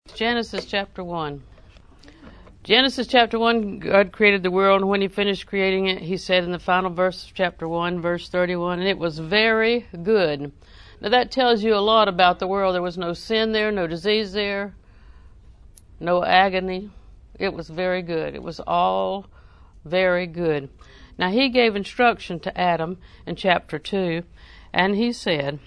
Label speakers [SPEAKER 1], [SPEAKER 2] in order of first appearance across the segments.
[SPEAKER 1] Genesis chapter 1. Genesis chapter 1, God created the world, and when he finished creating it, he said in the final verse of chapter 1, verse 31, and it was very good. Now that tells you a lot about the world. There was no sin there, no disease there, no agony. It was very good. It was all very good. Now he gave instruction to Adam in chapter 2, and he said,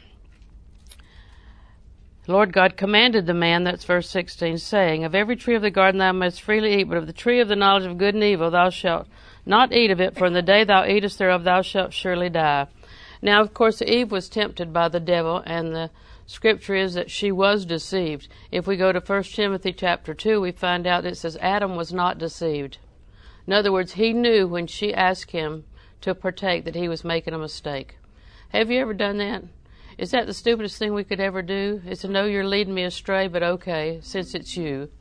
[SPEAKER 1] Lord God commanded the man, that's verse 16, saying, of every tree of the garden thou mayest freely eat, but of the tree of the knowledge of good and evil thou shalt not eat of it, for in the day thou eatest thereof thou shalt surely die. Now, of course, Eve was tempted by the devil, and the scripture is that she was deceived. If we go to 1 Timothy chapter 2, we find out that it says Adam was not deceived. In other words, he knew when she asked him to partake that he was making a mistake. Have you ever done that? Is that the stupidest thing we could ever do? Is to know you're leading me astray, but okay, since it's you.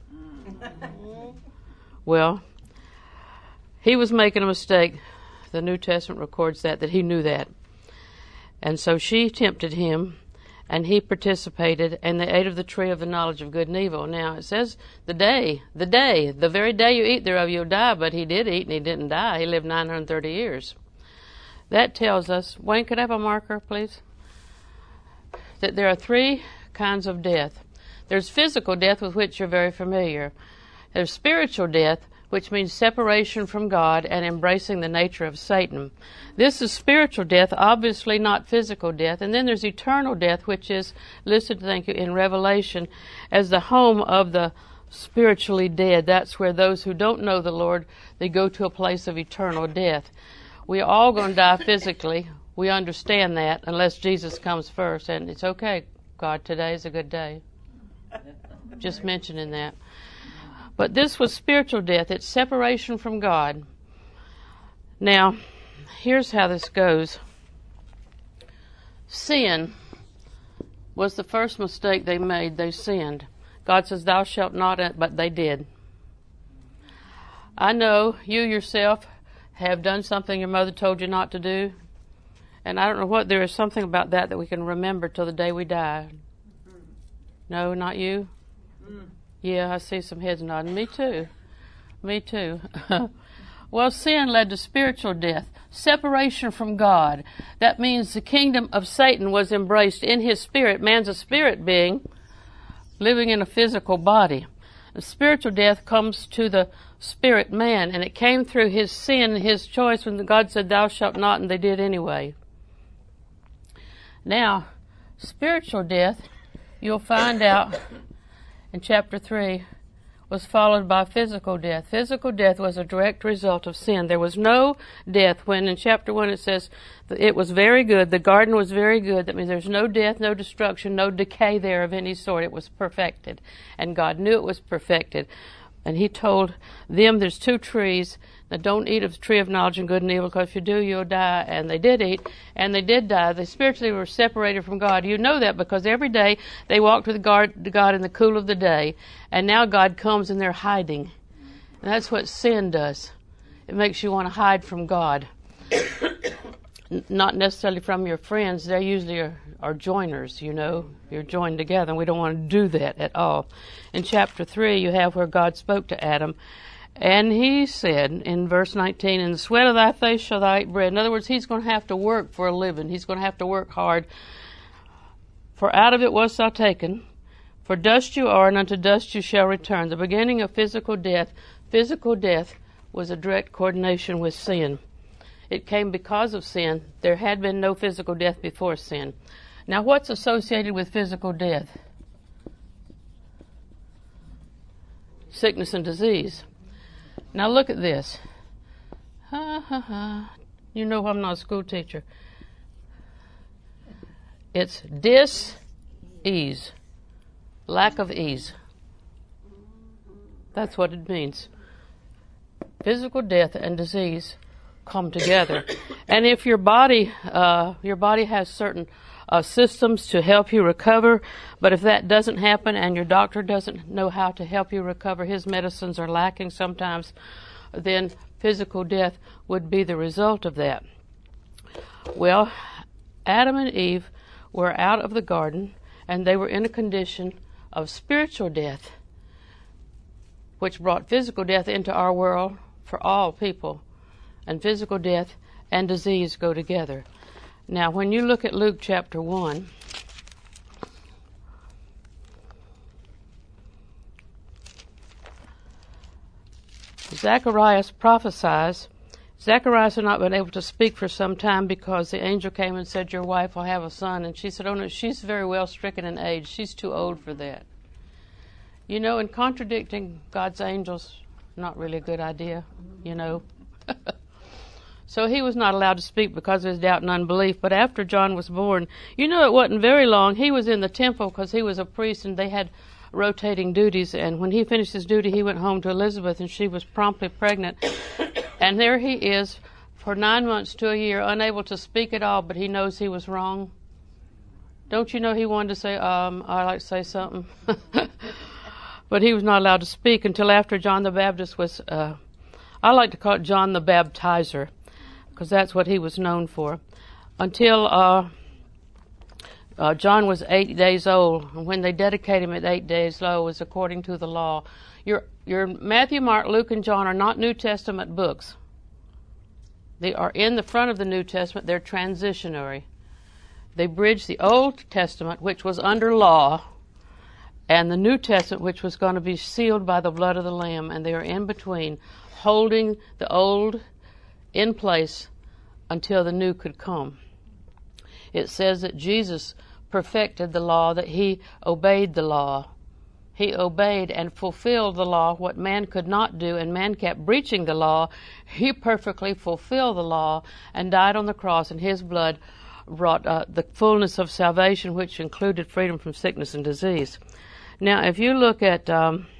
[SPEAKER 1] Well, he was making a mistake. The New Testament records that he knew that. And so she tempted him, and he participated, and they ate of the tree of the knowledge of good and evil. Now, it says the very day you eat thereof you'll die, but he did eat and he didn't die. He lived 930 years. That tells us, Wayne, could I have a marker, please? That there are three kinds of death. There's physical death, with which you're very familiar. There's spiritual death, which means separation from God and embracing the nature of Satan. This is spiritual death, obviously not physical death. And then there's eternal death, which is listed, thank you, in Revelation as the home of the spiritually dead. That's where those who don't know the Lord, they go to a place of eternal death. We're all going to die physically. We understand that unless Jesus comes first. And it's okay, God, today is a good day. Just mentioning that. But this was spiritual death. It's separation from God. Now, here's how this goes. Sin was the first mistake they made. They sinned. God says, thou shalt not, but they did. I know you yourself have done something your mother told you not to do. And I don't know what, there is something about that we can remember till the day we die. No, not you? Yeah, I see some heads nodding. Me too. Me too. Well, sin led to spiritual death, separation from God. That means the kingdom of Satan was embraced in his spirit. Man's a spirit being living in a physical body. The spiritual death comes to the spirit man, and it came through his sin and his choice when God said, thou shalt not, and they did anyway. Now, spiritual death, you'll find out in chapter 3, was followed by physical death. Physical death was a direct result of sin. There was no death when in chapter 1 it says it was very good. The garden was very good. That means there's no death, no destruction, no decay there of any sort. It was perfected. And God knew it was perfected. And he told them there's two trees. Now don't eat of the tree of knowledge and good and evil, because if you do, you'll die. And they did eat, and they did die. They spiritually were separated from God. You know that because every day they walked with God in the cool of the day. And now God comes and they're hiding. And that's what sin does. It makes you want to hide from God. Not necessarily from your friends. They usually are joiners, you know. You're joined together, and we don't want to do that at all. In chapter 3, you have where God spoke to Adam. And he said in verse 19, in the sweat of thy face shall thou eat bread. In other words, he's going to have to work for a living. He's going to have to work hard. For out of it wast thou taken. For dust you are, and unto dust you shall return. The beginning of physical death. Physical death was a direct coordination with sin. It came because of sin. There had been no physical death before sin. Now, what's associated with physical death? Sickness and disease. Now, look at this. You know I'm not a school teacher. It's dis-ease. Lack of ease. That's what it means. Physical death and disease come together. And if your body has certain systems to help you recover, but if that doesn't happen and your doctor doesn't know how to help you recover, his medicines are lacking sometimes, then physical death would be the result of that. Well, Adam and Eve were out of the garden, and they were in a condition of spiritual death. which brought physical death into our world for all people. And physical death and disease go together. Now, when you look at Luke chapter 1, Zacharias prophesies. Zacharias had not been able to speak for some time because the angel came and said, your wife will have a son. And she said, oh no, she's very well stricken in age. She's too old for that. You know, and contradicting God's angels, not really a good idea, you know. So he was not allowed to speak because of his doubt and unbelief. But after John was born, you know, it wasn't very long. He was in the temple because he was a priest and they had rotating duties. And when he finished his duty, he went home to Elizabeth and she was promptly pregnant. And there he is for 9 months to a year, unable to speak at all, but he knows he was wrong. Don't you know he wanted to say, I'd like to say something. But he was not allowed to speak until after John the Baptist was, I like to call it John the Baptizer, because that's what he was known for, until John was 8 days old. And when they dedicated him at 8 days old, it was according to the law. Your Matthew, Mark, Luke, and John are not New Testament books. They are in the front of the New Testament. They're transitionary. They bridge the Old Testament, which was under law, and the New Testament, which was going to be sealed by the blood of the Lamb, and they are in between, holding the old in place until the new could come. It says that Jesus perfected the law, that he obeyed the law. He obeyed and fulfilled the law, what man could not do, and man kept breaching the law. He perfectly fulfilled the law and died on the cross, and his blood brought the fullness of salvation, which included freedom from sickness and disease. Now, if you look at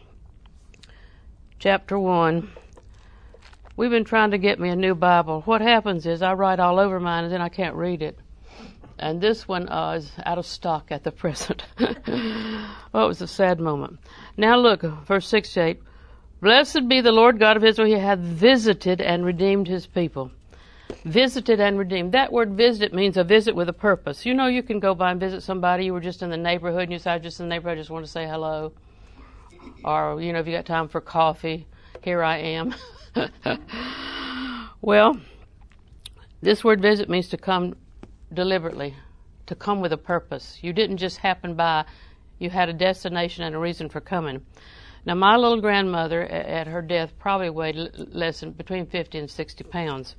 [SPEAKER 1] chapter 1, we've been trying to get me a new Bible. What happens is I write all over mine, and then I can't read it. And this one is out of stock at the present. Oh, it was a sad moment. Now look, verse 6 to 8. Blessed be the Lord God of Israel, he hath visited and redeemed his people. Visited and redeemed. That word visit means a visit with a purpose. You know, you can go by and visit somebody. You were just in the neighborhood and you said, I was just in the neighborhood, I just want to say hello. Or, you know, if you got time for coffee, here I am. Well, this word visit means to come deliberately, to come with a purpose. You didn't just happen by. You had a destination and a reason for coming. Now, my little grandmother at her death probably weighed less than between 50 and 60 pounds.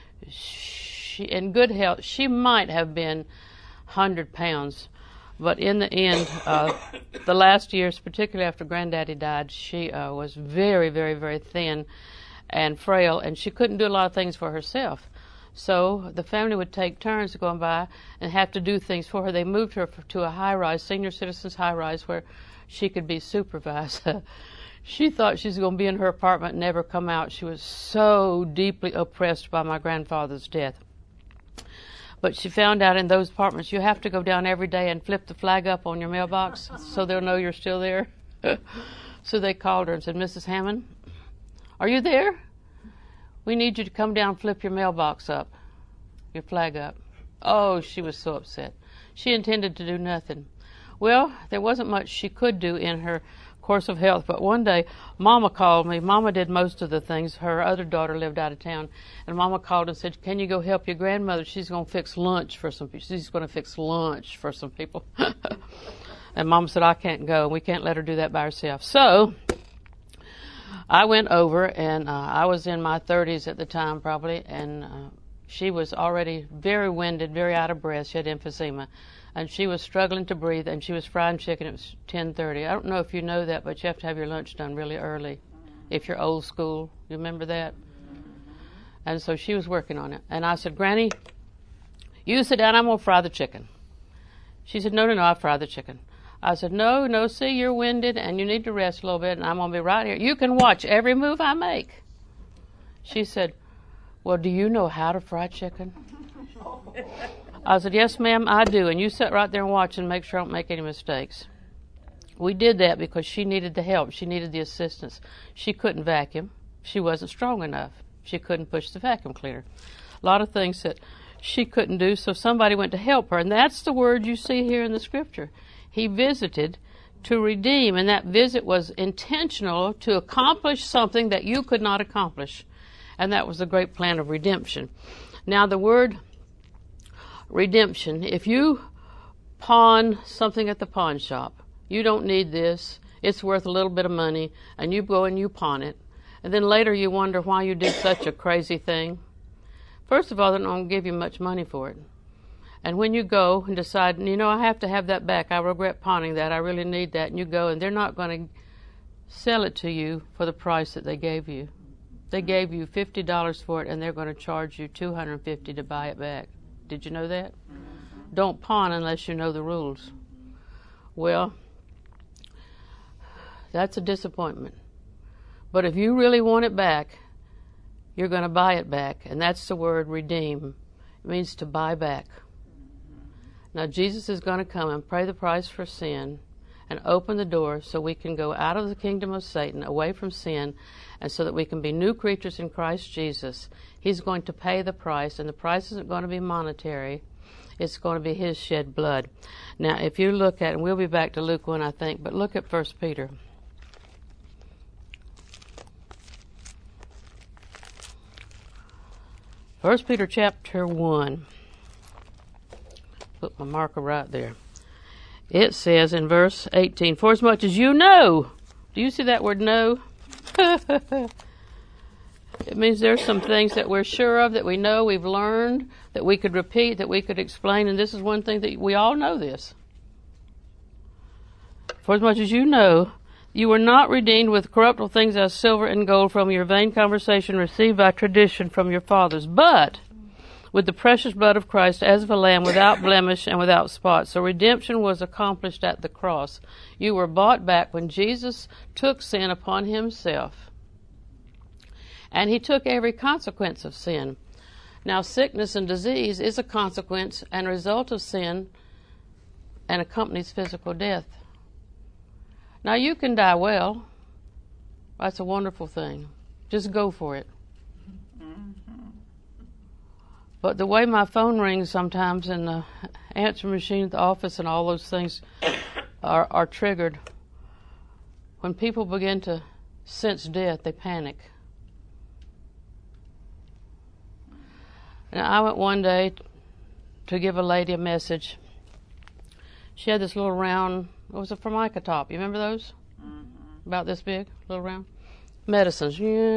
[SPEAKER 1] She, in good health, she might have been 100 pounds, but in the end, the last years, particularly after Granddaddy died, she was very, very, very thin and frail, and she couldn't do a lot of things for herself. So the family would take turns going by and have to do things for her. They moved her to a high-rise, senior citizens high-rise, where she could be supervised. She thought she was going to be in her apartment and never come out. She was so deeply oppressed by my grandfather's death. But she found out in those apartments you have to go down every day and flip the flag up on your mailbox so they'll know you're still there. So they called her and said, Mrs. Hammond, are you there? We need you to come down and flip your mailbox up, your flag up. Oh, she was so upset. She intended to do nothing. Well, there wasn't much she could do in her course of health, but one day Mama called me. Mama did most of the things. Her other daughter lived out of town, and Mama called and said, can you go help your grandmother? She's going to fix lunch for some people. She's going to fix lunch for some people. And Mama said, I can't go. We can't let her do that by herself. So I went over, and I was in my 30s at the time probably, and she was already very winded, very out of breath. She had emphysema, and she was struggling to breathe, and she was frying chicken. It was 10:30. I don't know if you know that, but you have to have your lunch done really early if you're old school. You remember that? And so she was working on it. And I said, Granny, you sit down, I'm going to fry the chicken. She said, no, I'll fry the chicken. I said, no, see, you're winded and you need to rest a little bit, and I'm going to be right here. You can watch every move I make. She said, well, do you know how to fry chicken? I said, yes, ma'am, I do, and you sit right there and watch and make sure I don't make any mistakes. We did that because she needed the help. She needed the assistance. She couldn't vacuum. She wasn't strong enough. She couldn't push the vacuum cleaner. A lot of things that she couldn't do, so somebody went to help her, and that's the word you see here in the scripture. He visited to redeem, and that visit was intentional to accomplish something that you could not accomplish, and that was the great plan of redemption. Now, the word redemption, if you pawn something at the pawn shop, you don't need this, it's worth a little bit of money, and you go and you pawn it, and then later you wonder why you did such a crazy thing. First of all, they don't give you much money for it. And when you go and decide, I have to have that back, I regret pawning that, I really need that, and you go, and they're not going to sell it to you for the price that they gave you. They gave you $50 for it, and they're going to charge you $250 to buy it back. Did you know that? Don't pawn unless you know the rules. Well, that's a disappointment. But if you really want it back, you're going to buy it back, and that's the word redeem. It means to buy back. Now, Jesus is going to come and pay the price for sin and open the door so we can go out of the kingdom of Satan, away from sin, and so that we can be new creatures in Christ Jesus. He's going to pay the price, and the price isn't going to be monetary. It's going to be His shed blood. Now, if you look at, and we'll be back to Luke 1, I think, but look at 1 Peter. 1 Peter chapter 1. Put my marker right there. It says in verse 18, for as much as you know. Do you see that word know? It means there's some things that we're sure of, that we know, we've learned, that we could repeat, that we could explain, and this is one thing that we all know this. For as much as you know, you were not redeemed with corruptible things as silver and gold from your vain conversation received by tradition from your fathers, but with the precious blood of Christ as of a lamb without blemish and without spot. So redemption was accomplished at the cross. You were bought back when Jesus took sin upon Himself. And He took every consequence of sin. Now, sickness and disease is a consequence and result of sin and accompanies physical death. Now, you can die well. That's a wonderful thing. Just go for it. But the way my phone rings sometimes and the answer machine at the office and all those things are triggered, when people begin to sense death, they panic. Now, I went one day to give a lady a message. She had this little round, what was a Formica top? You remember those? Mm-hmm. About this big, little round? Medicines.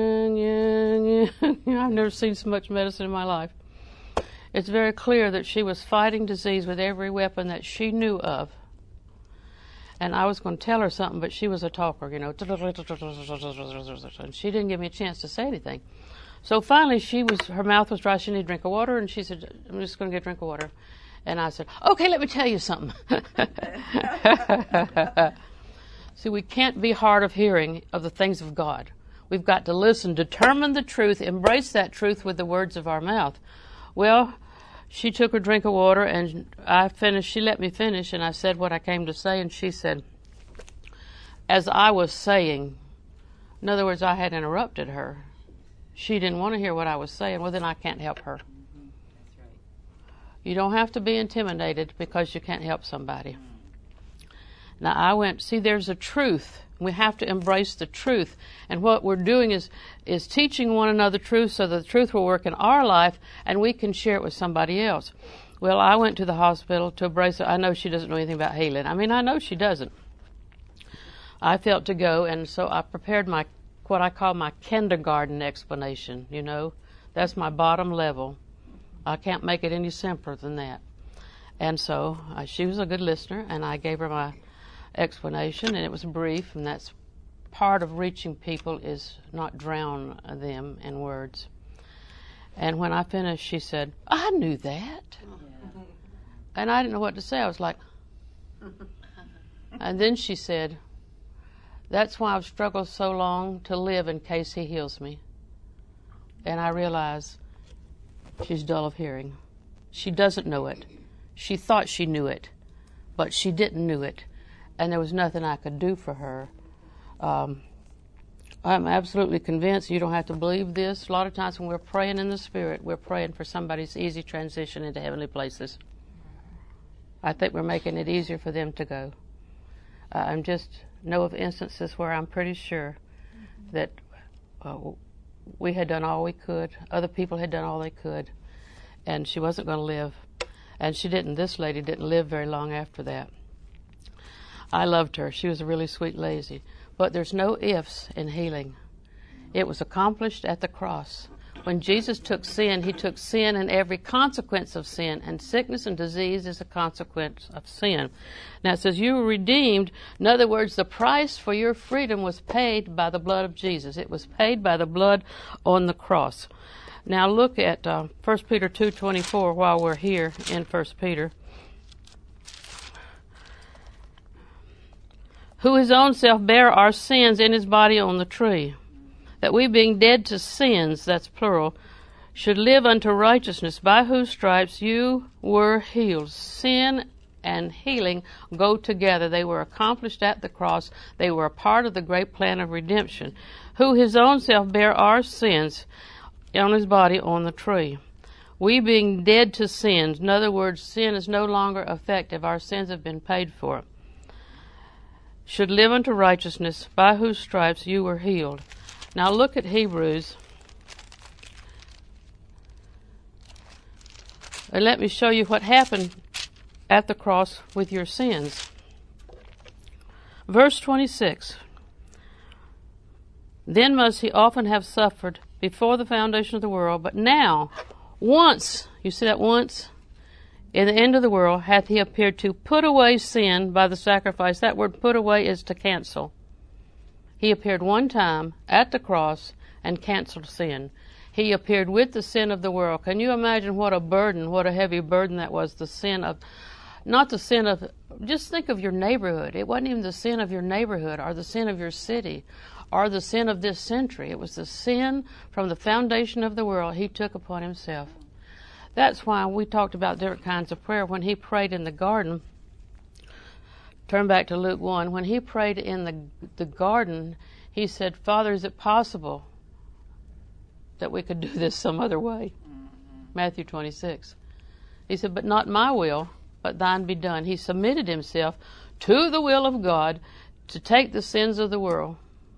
[SPEAKER 1] I've never seen so much medicine in my life. It's very clear that she was fighting disease with every weapon that she knew of. And I was going to tell her something, but she was a talker, and she didn't give me a chance to say anything. So finally, her mouth was dry. She needed a drink of water, and she said, I'm just going to get a drink of water. And I said, okay, let me tell you something. See, we can't be hard of hearing of the things of God. We've got to listen, determine the truth, embrace that truth with the words of our mouth. Well, she took her drink of water, and I finished. She let me finish, and I said what I came to say, and she said, as I was saying, in other words, I had interrupted her. She didn't want to hear what I was saying. Well, then I can't help her.
[SPEAKER 2] That's right.
[SPEAKER 1] You don't have to be intimidated because you can't help somebody. Now, I went, see, there's a truth. We have to embrace the truth. And what we're doing is teaching one another truth so that the truth will work in our life and we can share it with somebody else. Well, I went to the hospital to embrace her. I know she doesn't know anything about healing. I mean, I know she doesn't. I felt to go, and so I prepared what I call my kindergarten explanation, That's my bottom level. I can't make it any simpler than that. And so she was a good listener, and I gave her my explanation, and it was brief, and that's part of reaching people is not drown them in words. And when I finished, she said, I knew that. Yeah. And I didn't know what to say. I was like, and then she said, that's why I've struggled so long to live in case He heals me. And I realized she's dull of hearing. She doesn't know it. She thought she knew it, but she didn't know it. And there was nothing I could do for her. I'm absolutely convinced, you don't have to believe this. A lot of times when we're praying in the Spirit, we're praying for somebody's easy transition into heavenly places. I think we're making it easier for them to go. I just know of instances where I'm pretty sure that we had done all we could. Other people had done all they could. And she wasn't going to live. And she didn't. This lady didn't live very long after that. I loved her. She was a really sweet lady. But there's no ifs in healing. It was accomplished at the cross. When Jesus took sin, he took sin and every consequence of sin. And sickness and disease is a consequence of sin. Now it says you were redeemed. In other words, the price for your freedom was paid by the blood of Jesus. It was paid by the blood on the cross. Now look at 1 Peter 2:24 while we're here in 1 Peter. Who his own self bare our sins in his body on the tree, that we being dead to sins, that's plural, should live unto righteousness, by whose stripes you were healed. Sin and healing go together. They were accomplished at the cross. They were a part of the great plan of redemption. Who his own self bare our sins on his body on the tree. We being dead to sins. In other words, sin is no longer effective. Our sins have been paid for. Should live unto righteousness, by whose stripes you were healed. Now look at Hebrews. And let me show you what happened at the cross with your sins. Verse 26. Then must he often have suffered before the foundation of the world, but now, once, you see that once? In the end of the world hath he appeared to put away sin by the sacrifice. That word put away is to cancel. He appeared one time at the cross and canceled sin. He appeared with the sin of the world. Can you imagine what a burden, what a heavy burden that was? The sin of, not the sin of, just think of your neighborhood. It wasn't even the sin of your neighborhood or the sin of your city or the sin of this century. It was the sin from the foundation of the world he took upon himself. That's why we talked about different kinds of prayer. When he prayed in the garden, turn back to Luke 1, when he prayed in the garden, he said, Father, is it possible that we could do this some other way? Matthew 26. He said, but not my will, but thine be done. He submitted himself to the will of God to take the sins of the world.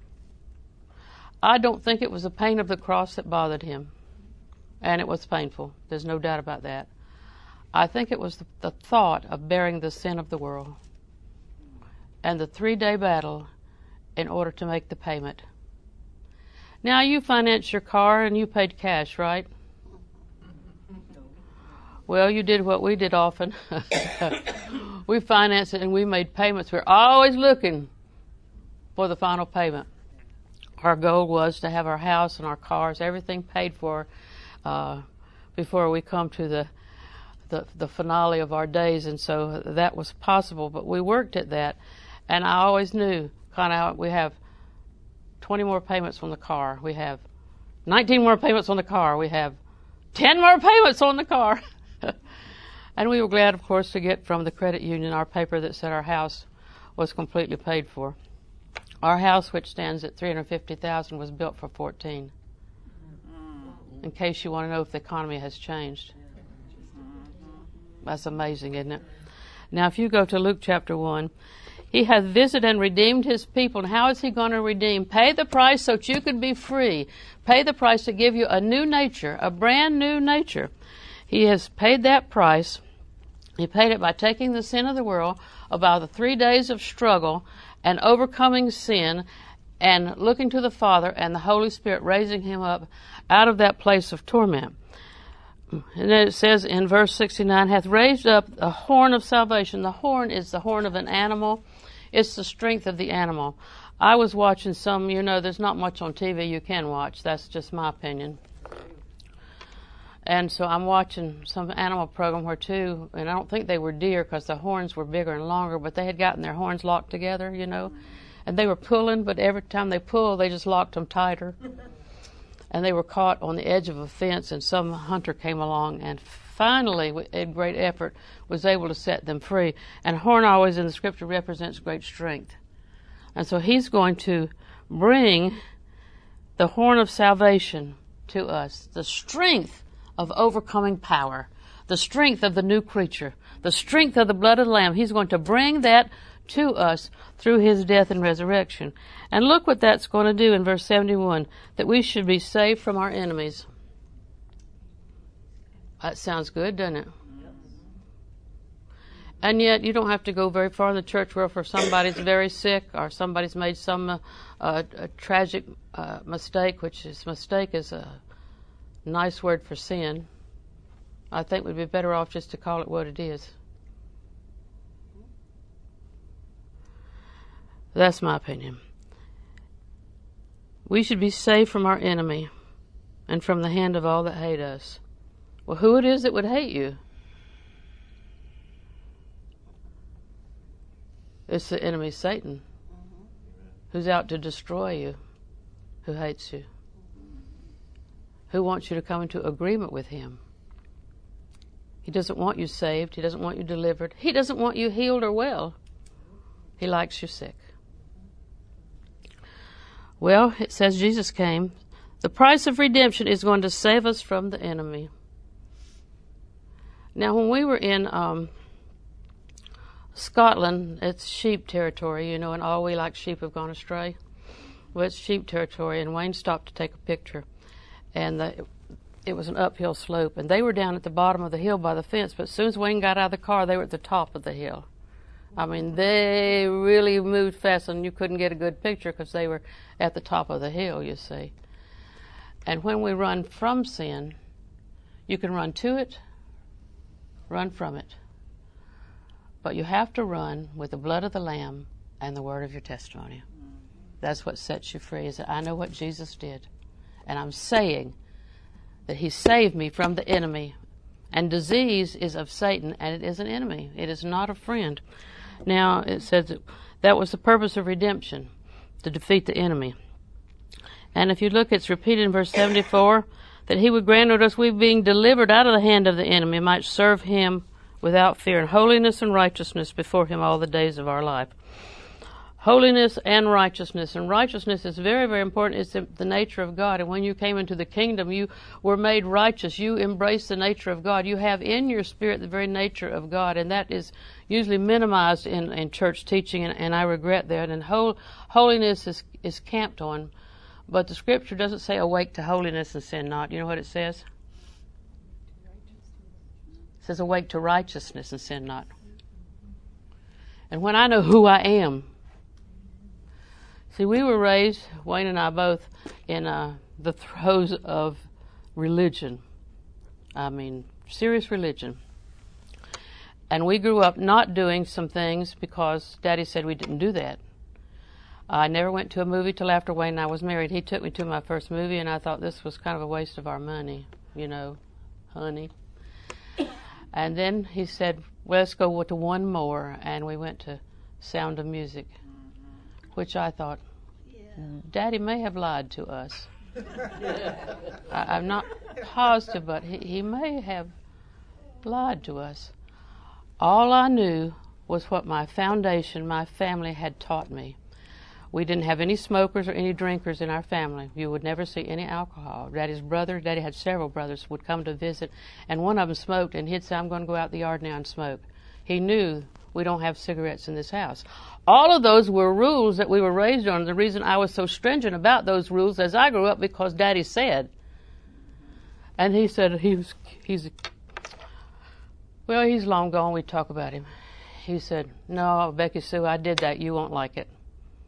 [SPEAKER 1] I don't think it was the pain of the cross that bothered him. And it was painful. There's no doubt about that. I think it was the thought of bearing the sin of the world and the 3-day battle in order to make the payment. Now, you financed your car and you paid cash, right? Well, you did what we did often. We financed it and we made payments. We're always looking for the final payment. Our goal was to have our house and our cars, everything paid for before we come to the finale of our days, and so that was possible. But we worked at that, and I always knew kind of we have 20 more payments on the car. We have 19 more payments on the car. We have 10 more payments on the car. And we were glad, of course, to get from the credit union our paper that said our house was completely paid for. Our house, which stands at $350,000, was built for $14,000. In case you want to know if the economy has changed. That's amazing, isn't it? Now, if you go to Luke chapter 1, he hath visited and redeemed his people. And how is he going to redeem? Pay the price so that you could be free. Pay the price to give you a new nature, a brand new nature. He has paid that price. He paid it by taking the sin of the world, about the 3 days of struggle and overcoming sin and looking to the Father and the Holy Spirit raising him up out of that place of torment. And then it says in verse 69, hath raised up a horn of salvation. The horn is the horn of an animal. It's the strength of the animal. I was watching some, there's not much on TV you can watch. That's just my opinion. And so I'm watching some animal program where two, and I don't think they were deer because the horns were bigger and longer, but they had gotten their horns locked together, and they were pulling, but every time they pulled, they just locked them tighter. And they were caught on the edge of a fence, and some hunter came along and finally, with great effort, was able to set them free. And horn always in the scripture represents great strength. And so he's going to bring the horn of salvation to us, the strength of overcoming power, the strength of the new creature, the strength of the blood of the Lamb. He's going to bring that to us through his death and resurrection. And look what that's going to do in verse 71, that we should be saved from our enemies. That sounds good, doesn't it? And yet you don't have to go very far in the church world for somebody's very sick or somebody's made some a tragic mistake, mistake is a nice word for sin. I think we'd be better off just to call it what it is. That's my opinion. We should be saved from our enemy and from the hand of all that hate us. Well, who it is that would hate you? It's the enemy, Satan, who's out to destroy you, who hates you, who wants you to come into agreement with him. He doesn't want you saved. He doesn't want you delivered. He doesn't want you healed or well. He likes you sick. Well, it says Jesus came. The price of redemption is going to save us from the enemy. Now, when we were in Scotland, it's sheep territory, and all we like sheep have gone astray. Well, it's sheep territory, and Wayne stopped to take a picture, and it was an uphill slope, and they were down at the bottom of the hill by the fence, but as soon as Wayne got out of the car, they were at the top of the hill. I mean, they really moved fast, and you couldn't get a good picture because they were at the top of the hill, you see. And when we run from sin, you can run to it, run from it. But you have to run with the blood of the Lamb and the word of your testimony. That's what sets you free, is that I know what Jesus did. And I'm saying that he saved me from the enemy. And disease is of Satan, and it is an enemy. It is not a friend. Now, it says that was the purpose of redemption, to defeat the enemy. And if you look, it's repeated in verse 74, that he would grant unto us, we being delivered out of the hand of the enemy, might serve him without fear, in holiness and righteousness before him all the days of our life. Holiness and righteousness. And righteousness is very, very important. It's the nature of God. And when you came into the kingdom, you were made righteous. You embraced the nature of God. You have in your spirit the very nature of God. And that is usually minimized in church teaching, and I regret that. And holiness is camped on. But the scripture doesn't say awake to holiness and sin not. You know what it says? It says awake to righteousness and sin not. And when I know who I am, see, we were raised, Wayne and I both, in the throes of religion. I mean, serious religion. And we grew up not doing some things because Daddy said we didn't do that. I never went to a movie till after Wayne and I was married. He took me to my first movie, and I thought this was kind of a waste of our money, honey. And then he said, well, let's go to one more, and we went to Sound of Music, which I thought, Daddy may have lied to us. I'm not positive, but he may have lied to us. All I knew was what my foundation, my family had taught me. We didn't have any smokers or any drinkers in our family. You would never see any alcohol. Daddy's brother, Daddy had several brothers, would come to visit, and one of them smoked, and he'd say, I'm going to go out in the yard now and smoke. He knew we don't have cigarettes in this house. All of those were rules that we were raised on. The reason I was so stringent about those rules as I grew up, because Daddy said. And he said he's long gone. We talk about him. He said, no, Becky Sue, I did that. You won't like it.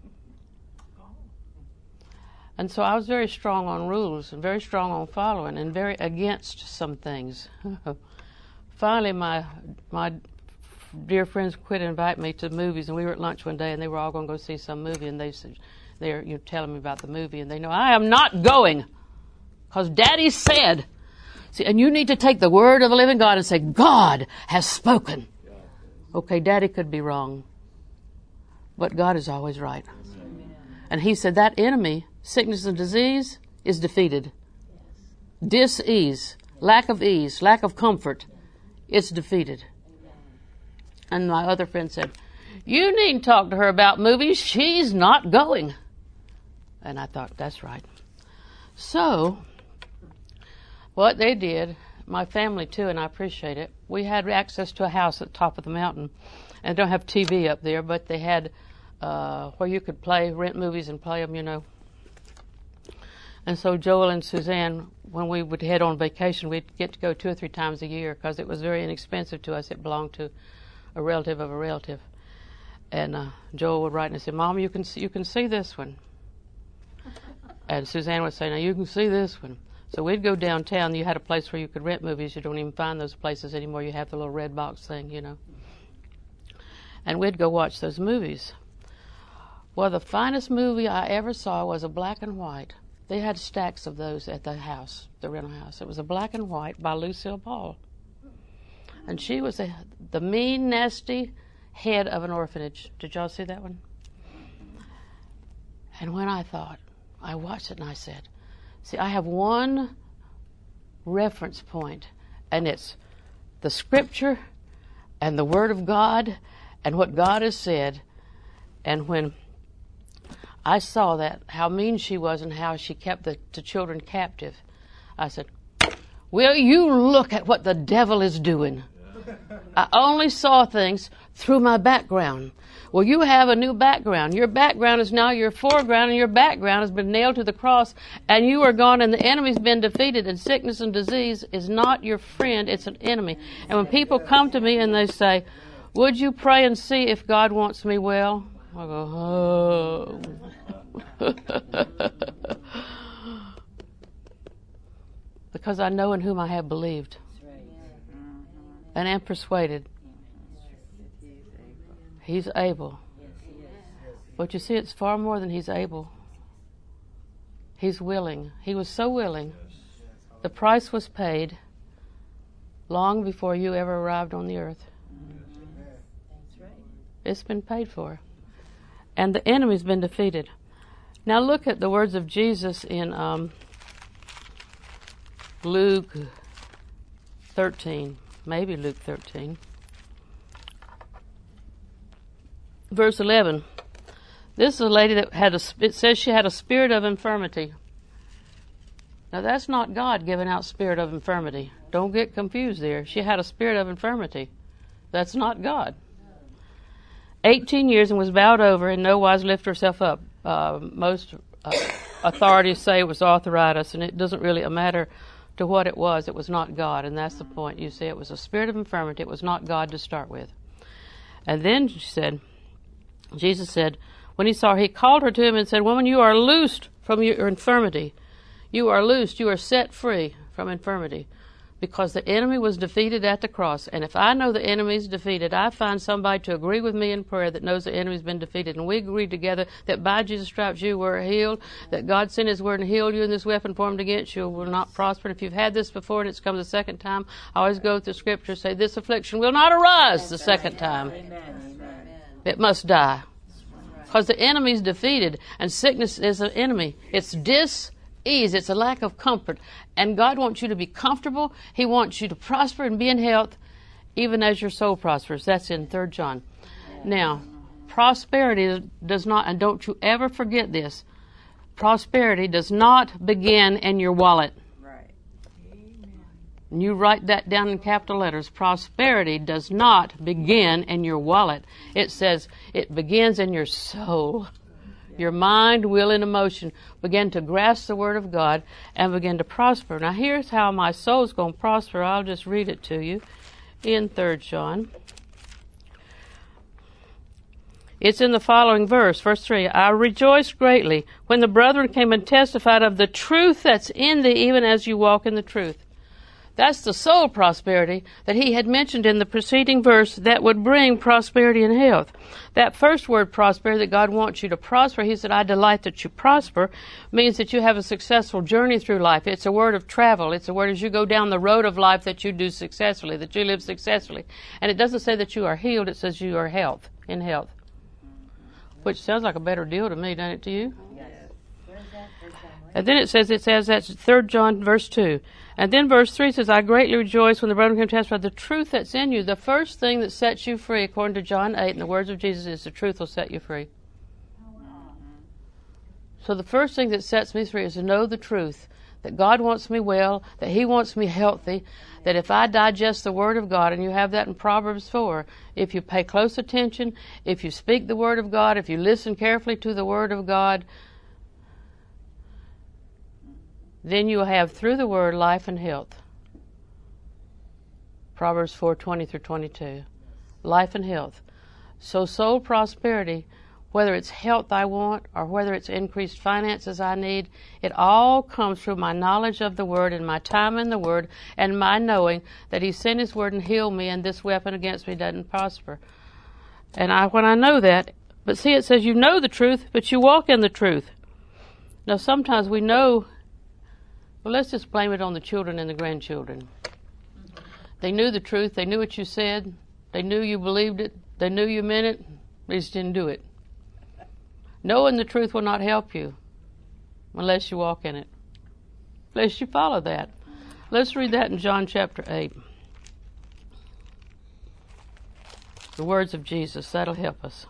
[SPEAKER 1] And so I was very strong on rules and very strong on following and very against some things. Finally, my dear friends quit inviting me to movies, and we were at lunch one day, and they were all going to go see some movie, and they said, they're telling me about the movie, and they know I am not going because Daddy said. See, and you need to take the word of the living God and say, God has spoken. Okay, Daddy could be wrong, but God is always right. And he said that enemy, sickness and disease, is defeated. Dis-ease, lack of comfort, it's defeated. And my other friend said, you needn't talk to her about movies. She's not going. And I thought, that's right. So, what they did, my family too, and I appreciate it, we had access to a house at the top of the mountain. And they don't have TV up there, but they had where you could rent movies and play them, you know. And so Joel and Suzanne, when we would head on vacation, we'd get to go 2 or 3 times a year because it was very inexpensive to us. It belonged to a relative of a relative. And Joel would write and say, "Mom, you can see this one." And Suzanne would say, "Now you can see this one." So we'd go downtown. You had a place where you could rent movies. You don't even find those places anymore. You have the little red box thing, you know. And we'd go watch those movies. Well, the finest movie I ever saw was a black and white. They had stacks of those at the house, the rental house. It was a black and white by Lucille Ball. And she was the mean, nasty head of an orphanage. Did y'all see that one? And when I watched it and I said, see, I have one reference point, and it's the Scripture and the Word of God and what God has said. And when I saw that, how mean she was and how she kept the children captive, I said, will you look at what the devil is doing? I only saw things through my background. Well, you have a new background. Your background is now your foreground, and your background has been nailed to the cross, and you are gone, and the enemy's been defeated, and sickness and disease is not your friend, it's an enemy. And when people come to me and they say, would you pray and see if God wants me well? I go, oh. Because I know in whom I have believed and am persuaded. He's able. But you see, it's far more than he's able. He's willing. He was so willing. The price was paid long before you ever arrived on the earth. It's been paid for. And the enemy's been defeated. Now look at the words of Jesus in Luke 13. Maybe Luke 13. Verse 11. This is a lady that it says she had a spirit of infirmity. Now that's not God giving out spirit of infirmity. Don't get confused there. She had a spirit of infirmity. That's not God. 18 years and was bowed over and no wise lift herself up. Most authorities say it was arthritis, and it doesn't really matter to what it was. It was not God, and that's the point. You see, it was a spirit of infirmity. It was not God to start with. And then Jesus said, when he saw her, he called her to him and said, woman, you are loosed from your infirmity. You are loosed. You are set free from infirmity. Because the enemy was defeated at the cross. And if I know the enemy is defeated, I find somebody to agree with me in prayer that knows the enemy's been defeated. And we agree together that by Jesus' stripes you were healed, that God sent his word and healed you, and this weapon formed against you will not prosper. And if you've had this before and it's come the second time, I always go through Scripture and say, this affliction will not arise the second time. Amen. It must die. Because the enemy's defeated, and sickness is an enemy. It's dis-ease. It's a lack of comfort. And God wants you to be comfortable. He wants you to prosper and be in health, even as your soul prospers. That's in 3 John. Now, prosperity does not, and don't you ever forget this, prosperity does not begin in your wallet. Right. And you write that down in capital letters. Prosperity does not begin in your wallet. It says it begins in your soul. Your mind, will, and emotion begin to grasp the Word of God and begin to prosper. Now here's how my soul's going to prosper. I'll just read it to you in 3 John. It's in the following verse 3. I rejoiced greatly when the brethren came and testified of the truth that's in thee, even as you walk in the truth. That's the soul prosperity that he had mentioned in the preceding verse that would bring prosperity and health. That first word, prosperity, that God wants you to prosper, he said, I delight that you prosper, means that you have a successful journey through life. It's a word of travel. It's a word as you go down the road of life that you do successfully, that you live successfully. And it doesn't say that you are healed, it says you are in health. Which sounds like a better deal to me, doesn't it to you? Yes. And then it says that's 3 John verse 2. And then verse 3 says, I greatly rejoice when the brethren came to testify the truth that's in you. The first thing that sets you free, according to John 8, and the words of Jesus, is the truth will set you free. So the first thing that sets me free is to know the truth, that God wants me well, that He wants me healthy, that if I digest the Word of God, and you have that in Proverbs 4, if you pay close attention, if you speak the Word of God, if you listen carefully to the Word of God, then you will have through the Word life and health. Proverbs 4:20 through 22. Life and health. So soul prosperity, whether it's health I want or whether it's increased finances I need, it all comes through my knowledge of the Word and my time in the Word and my knowing that He sent His Word and healed me and this weapon against me doesn't prosper. And when I know that, but see, it says you know the truth, but you walk in the truth. Now sometimes we know, well, let's just blame it on the children and the grandchildren. They knew the truth, they knew what you said, they knew you believed it, they knew you meant it, they just didn't do it. Knowing the truth will not help you unless you walk in it, unless you follow that. Let's read that in John chapter 8. The words of Jesus, that'll help us.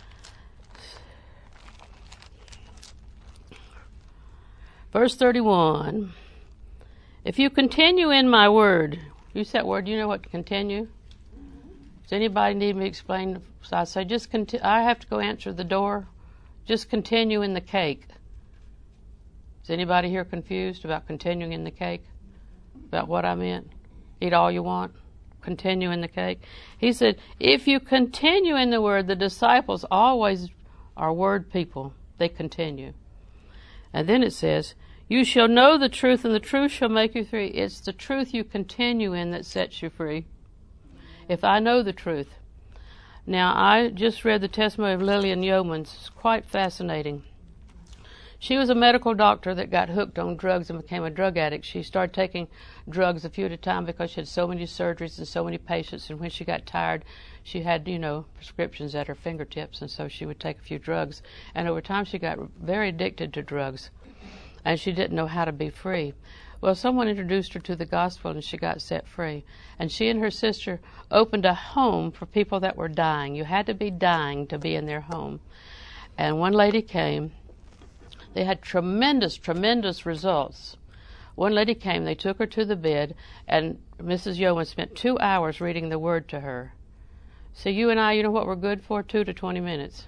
[SPEAKER 1] Verse 31, if you continue in my word, use that word, you know what continue? Does anybody need me to explain? So I say, I have to go answer the door. Just continue in the cake. Is anybody here confused about continuing in the cake? About what I meant? Eat all you want. Continue in the cake. He said, if you continue in the word, the disciples always are word people. They continue. And then it says, you shall know the truth, and the truth shall make you free. It's the truth you continue in that sets you free. If I know the truth. Now, I just read the testimony of Lillian Yeomans. It's quite fascinating. She was a medical doctor that got hooked on drugs and became a drug addict. She started taking drugs a few at a time because she had so many surgeries and so many patients, and when she got tired, she had, prescriptions at her fingertips, and so she would take a few drugs. And over time, she got very addicted to drugs, and she didn't know how to be free. Well, someone introduced her to the gospel, and she got set free. And she and her sister opened a home for people that were dying. You had to be dying to be in their home. And one lady came. They had tremendous, tremendous results. One lady came, they took her to the bed, and Mrs. Yeoman spent 2 hours reading the Word to her. So you and I, you know what we're good for? 2 to 20 minutes.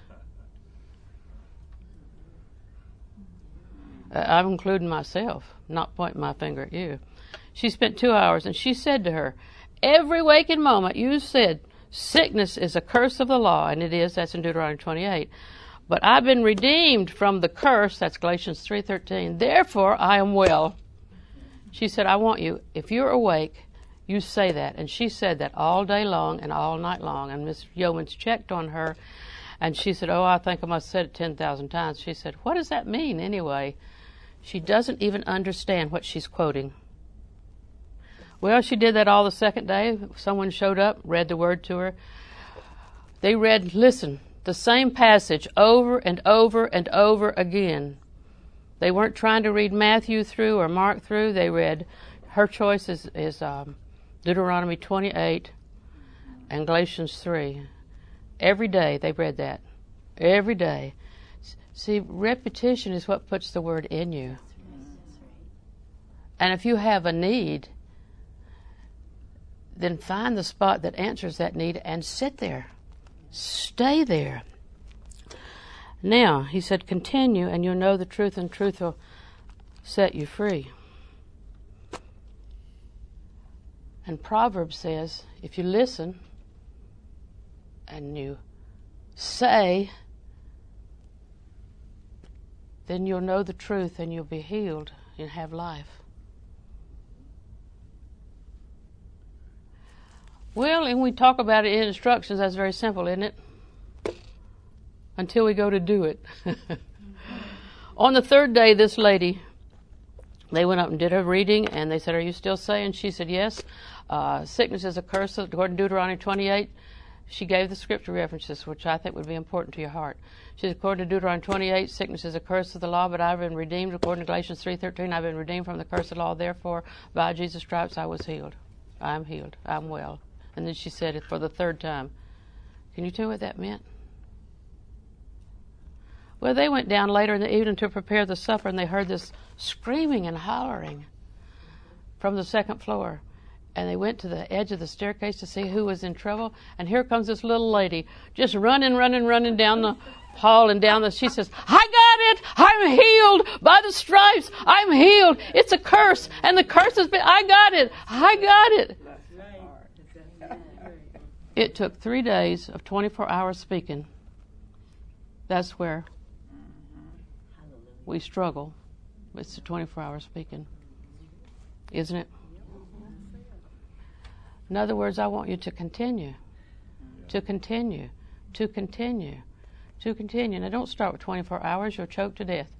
[SPEAKER 1] I'm including myself, not pointing my finger at you. She spent 2 hours, and she said to her, every waking moment you said, sickness is a curse of the law, and it is, that's in Deuteronomy 28. But I've been redeemed from the curse, that's Galatians 3:13. Therefore, I am well. She said, I want you, if you're awake, you say that. And she said that all day long and all night long. And Miss Yeomans checked on her, and she said, I think I must have said it 10,000 times. She said, what does that mean anyway? She doesn't even understand what she's quoting. Well, she did that all the second day. Someone showed up, read the Word to her. They read, listen, the same passage over and over and over again. They weren't trying to read Matthew through or Mark through. They read, her choice is Deuteronomy 28 and Galatians 3. Every day they read that. Every day. See, repetition is what puts the Word in you. And if you have a need, then find the spot that answers that need and sit there. Stay there. Now, he said, continue, and you'll know the truth, and truth will set you free. And Proverbs says, if you listen and you say, then you'll know the truth and you'll be healed and have life. Well, and we talk about it in instructions, that's very simple, isn't it? Until we go to do it. On the third day, this lady, they went up and did her reading, and they said, are you still saying? She said, yes. Sickness is a curse, according to Deuteronomy 28. She gave the scripture references, which I think would be important to your heart. She said, according to Deuteronomy 28, sickness is a curse of the law, but I've been redeemed. According to Galatians 3:13, I've been redeemed from the curse of the law. Therefore, by Jesus' stripes, I was healed. I'm healed. I'm well. And then she said it for the third time. Can you tell me what that meant? Well, they went down later in the evening to prepare the supper, and they heard this screaming and hollering from the second floor. And they went to the edge of the staircase to see who was in trouble. And here comes this little lady just running down the hall and down the... She says, I got it! I'm healed by the stripes! I'm healed! It's a curse! And the curse has been... I got it! I got it! It took 3 days of 24 hours speaking. That's where we struggle. It's the 24 hours speaking. Isn't it? In other words, I want you to continue. To continue. To continue. To continue. Now, don't start with 24 hours. You'll choke to death.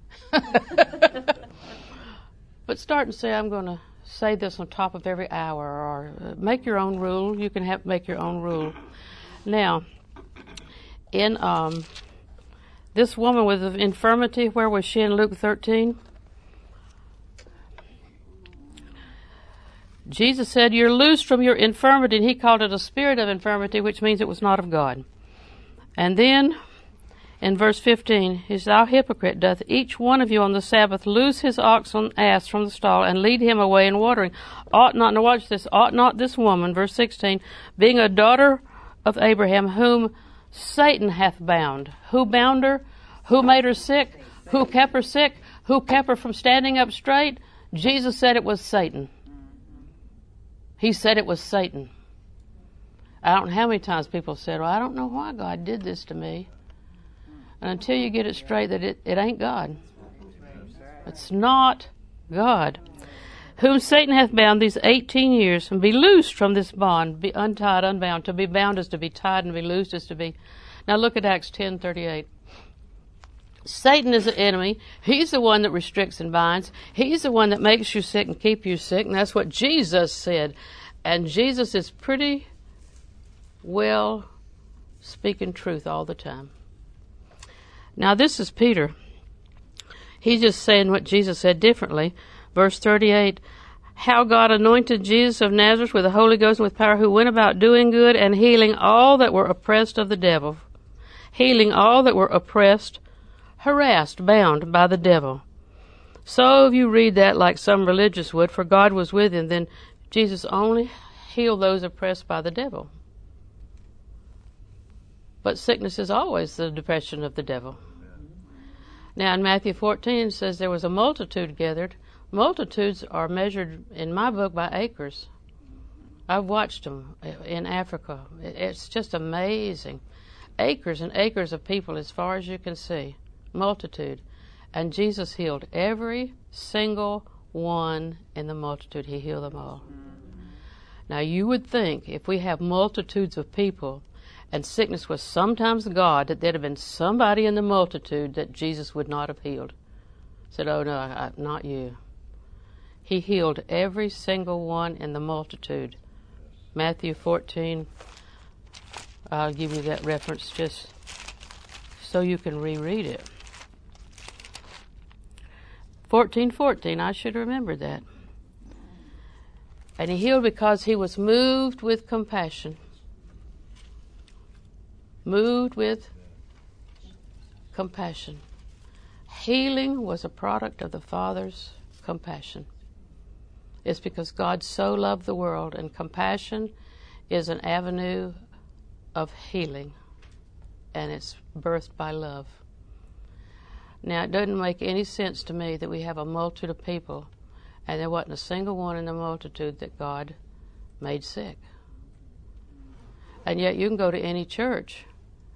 [SPEAKER 1] But start and say, I'm going to say this on top of every hour, or make your own rule. You can make your own rule. Now, in this woman with the infirmity, where was she in Luke 13? Jesus said, you're loosed from your infirmity, and he called it a spirit of infirmity, which means it was not of God. And then, in verse 15, he said, thou hypocrite, doth each one of you on the Sabbath loose his ox or ass from the stall, and lead him away in watering? Ought not, now watch this, ought not this woman, verse 16, being a daughter of Abraham, whom Satan hath bound. Who bound her? Who made her sick? Who kept her sick? Who kept her from standing up straight? Jesus said it was Satan. He said it was Satan. I don't know how many times people said, well, I don't know why God did this to me. And until you get it straight that it ain't God. It's not God. Whom Satan hath bound these 18 years, and be loosed from this bond, be untied, unbound. To be bound is to be tied, and to be loosed is to be... Now look at Acts 10:38. Satan is the enemy. He's the one that restricts and binds. He's the one that makes you sick and keep you sick, and that's what Jesus said. And Jesus is pretty well speaking truth all the time. Now this is Peter. He's just saying what Jesus said differently. Verse 38, how God anointed Jesus of Nazareth with the Holy Ghost and with power, who went about doing good and healing all that were oppressed of the devil. Healing all that were oppressed, harassed, bound by the devil. So if you read that like some religious would, for God was with him, then Jesus only healed those oppressed by the devil. But sickness is always the depression of the devil. Now in Matthew 14 it says there was a multitude gathered. Multitudes are measured in my book by acres. I've watched them in Africa. It's just amazing. Acres and acres of people as far as you can see. Multitude. And Jesus healed every single one in the multitude. He healed them all. Now you would think if we have multitudes of people and sickness was sometimes God, that there'd have been somebody in the multitude that Jesus would not have healed. Said, oh no, not you. He healed every single one in the multitude. Matthew 14, I'll give you that reference just so you can reread it. 14:14, I should remember that. And he healed because he was moved with compassion. Moved with compassion. Healing was a product of the Father's compassion. It's because God so loved the world, and compassion is an avenue of healing, and it's birthed by love. Now, it doesn't make any sense to me that we have a multitude of people, and there wasn't a single one in the multitude that God made sick. And yet you can go to any church,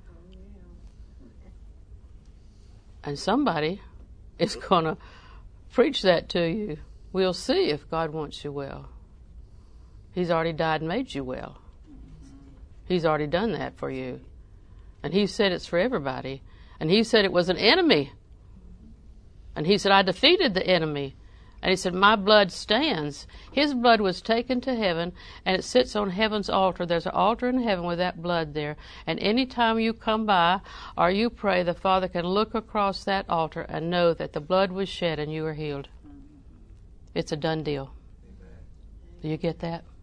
[SPEAKER 1] and somebody is going to preach that to you. We'll see if God wants you well. He's already died and made you well. He's already done that for you. And he said it's for everybody. And he said it was an enemy. And he said, I defeated the enemy. And he said, my blood stands. His blood was taken to heaven, and it sits on heaven's altar. There's an altar in heaven with that blood there. And any time you come by or you pray, the Father can look across that altar and know that the blood was shed and you are healed. It's a done deal. Do you get that?